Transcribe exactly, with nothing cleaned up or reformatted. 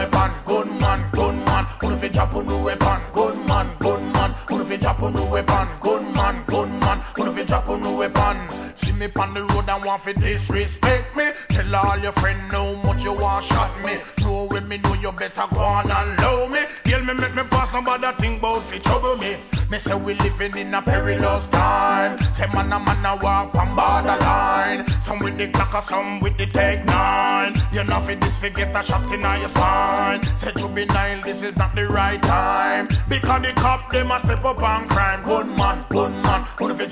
weapon. Gunman, gunman, who fi drop on no weapon. Gunman, gunman, who fi drop on no weapon. Gunman, gunman, who fi drop on no weapon. See me on the road and want fi disrespect me. Tell all your friends how much you want shot me. Know when me know you better go on and love me. Girl me make me pass nobody think bout fi trouble me. Me say we living in a perilous time. Say man a man a walk on borderline. Some with the clock or some with the tech nine. You know fi this fi get a shot in your spine. Say juvenile this is not the right time. Because the cop they must step up on crime. Gunman, gunman, who fi